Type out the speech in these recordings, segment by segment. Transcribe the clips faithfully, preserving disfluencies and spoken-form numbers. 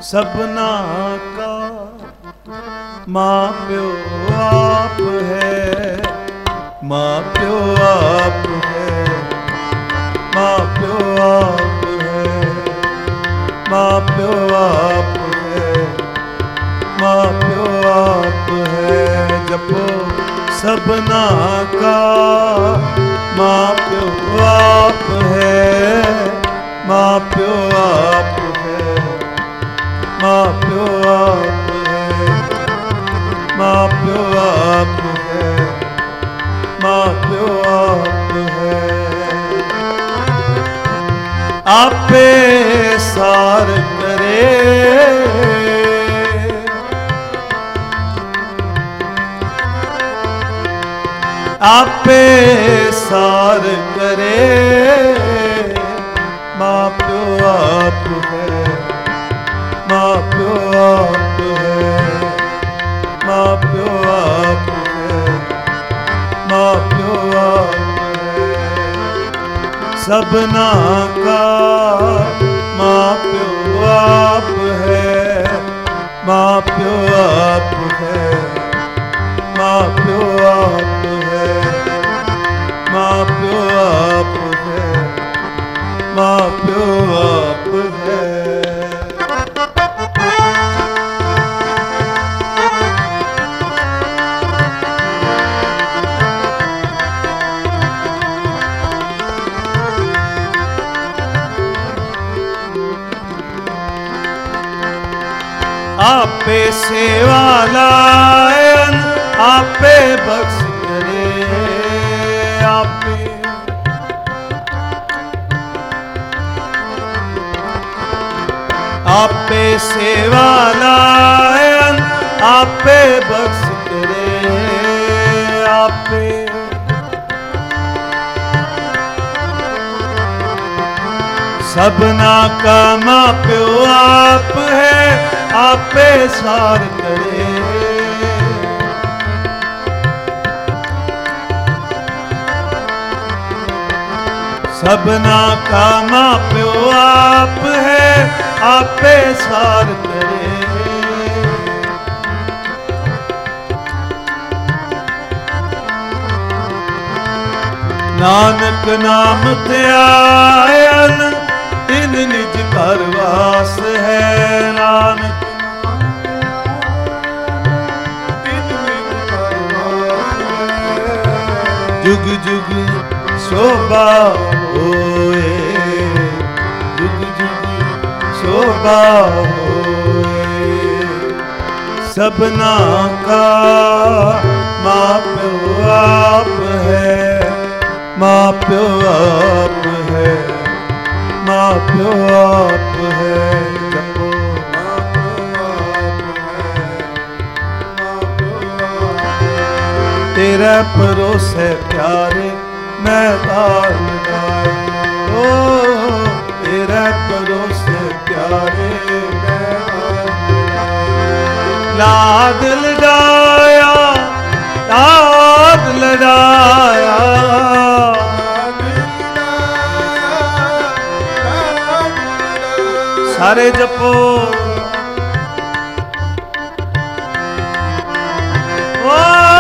सबना का माँ प्यो आप है, माँ प्यो आप है, माँ प्यो आप है, माँ प्यो आप है, माँ प्यो आप है। जपो सबना का माँ प्यो आप है, माँ प्यो आप है, माँ प्यो आप है, माँ प्यो आप है, माँ प्यो आप है। आपे सार करे, आपे सार करे, माँ प्यो आप है, माँ प्यो आप है, माँ प्यो आप है, माँ प्यो आप है। सबना का माँ प्यो आप है, माँ प्यो आप है, माँ प्यो आप है, माँ प्यो आप है, माँ प्यो आप है। आपे सेवा लायन, आपे बख्श करे, आपे आपे सेवा लायन, आपे बख्श करे, आपे सबना का माँ प्यो आप है, आपे सार करे। सबना का माँ प्यो आप है, आपे सार करे। नानक नाम ध्यान तिन निज घर वास है, नानक जुग जुग शोभा होए, जुग जुग शोभा होए। सबना का माँ प्यो आप है, माँ प्यो आप है, माँ प्यो आप है। जपो माँ प्यो आप है, माँ प्यो आप है। तेरे परोसे प्यारे मैं दाल लगाए, ओ तेरे परोसे प्यारे मैं लाद लगाया, लाद लगाया, सारे जपो ओ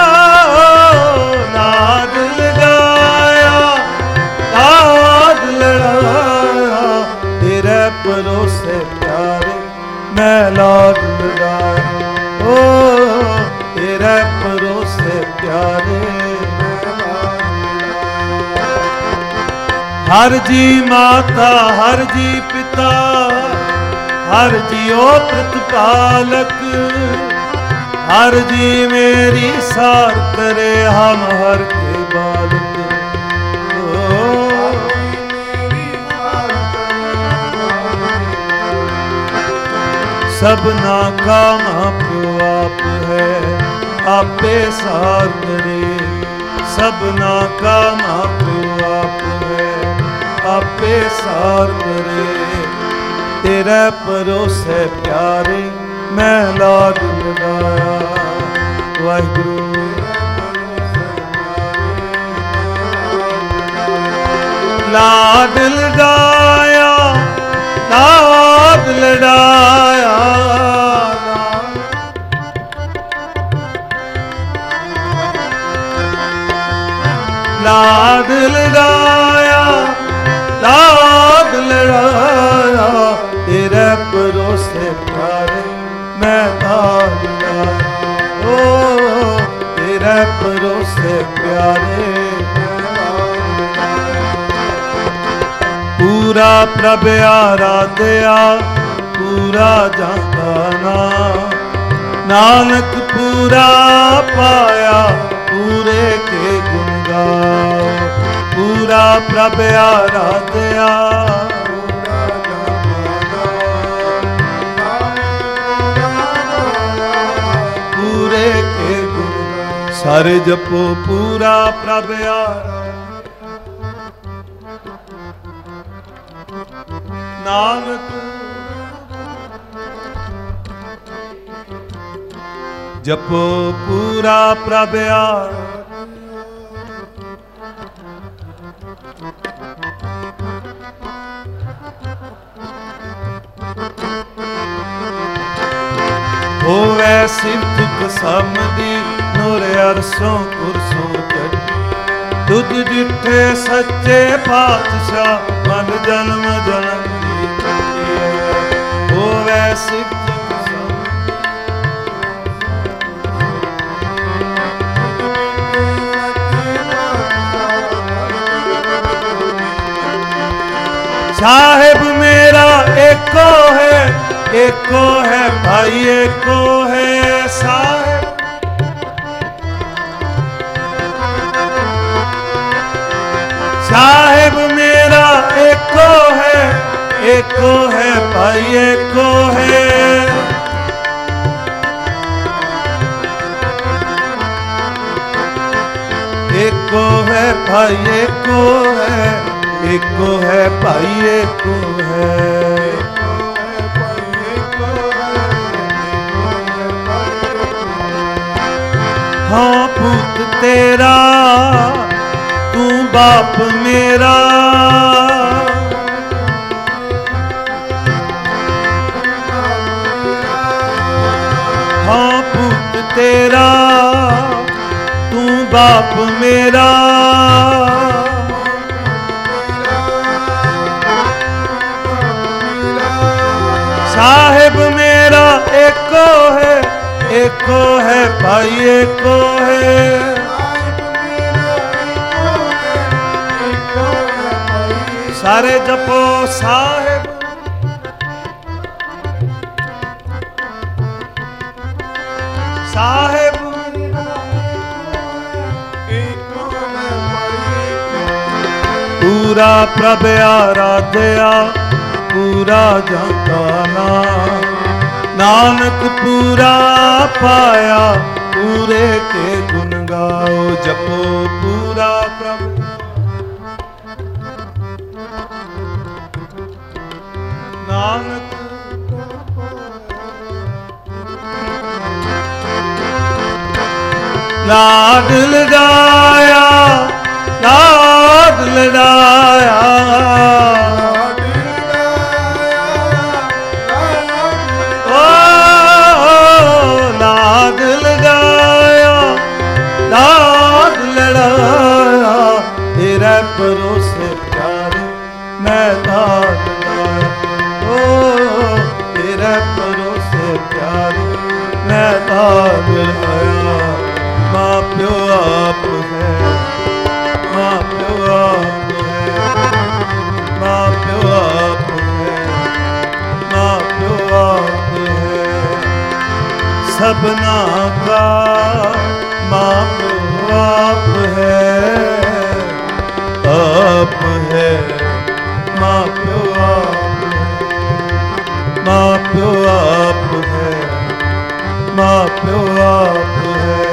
लाद लगाया, लाद लगाया, तेरे परोसे प्यारे मैं लाद लगाया, ओ तेरे परोसे प्यारे मैं लाद लगाया। हर जी माता, हर जी पिता, हर जियो प्रतिपालक, हर जी मेरी सार करे, हम हर के बालक। सबना का माँ प्यो आप है, आपे सार करे। सबना का माँ प्यो आप है, आपे सार करे। तेरे परोसे प्यारे मैं लाड लगाया, वाहिगुरु लाड लगाया, लाड लगाया, भरोसे प्यारे मैं दातार, ओ तेरे भरोसे प्यारे। पूरा प्रभ आराध्या पूरा जाता ना, नानक पूरा पाया पूरे के गुण गाओ। पूरा प्रभ आराध्या पूरे के गुण सारे जपो। पूरा प्रभ नानक जपो पूरा प्रभ होवे सिफत समदी नूर अरसों कुरसों चढ़ी। दुध जिठे सच्चे पातशाह मन जन्म जन्म की होवे सिफत साहिब मेरा एको है, एको है भाई एको है साहिब। साहिब मेरा एको है, एको है भाई एको है। एको है भाई एको है, एको है भाई एको है। हाँ पूत तेरा तू बाप मेरा, हाँ पूत तेरा तू बाप मेरा। साहिब मेरा एको है, एको है भाई एको है। सारे जपो साहिब साहिब पूरा प्रभ आराध्या पूरा जाता ना, नानक पूरा पाया पूरे के गुण गाओ। जपो पूरा प्रभ नानक लाड लगाया लाड लगाया भरोसे प्यारे मैं दातार, ओ तेरे भरोसे प्यारे मैं दातार। माँ प्यो आप है, माँ प्यो आप है, माँ प्यो आप है, माँ प्यो आप है। सबना का माँ प्यो आप है, आप है माँ प्यो आप है, माँ प्यो आप है, माँ प्यो आप है।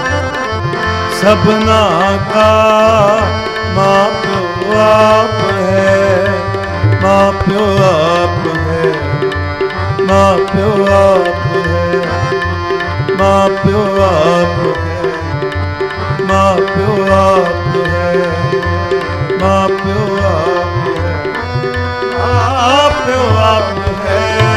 सबना का माँ प्यो आप है, माँ प्यो आप है, माँ प्यो आप है, माँ प्यो आप है, माँ प्यो आप है, माँ प्यो आप है, आप प्यो आप है।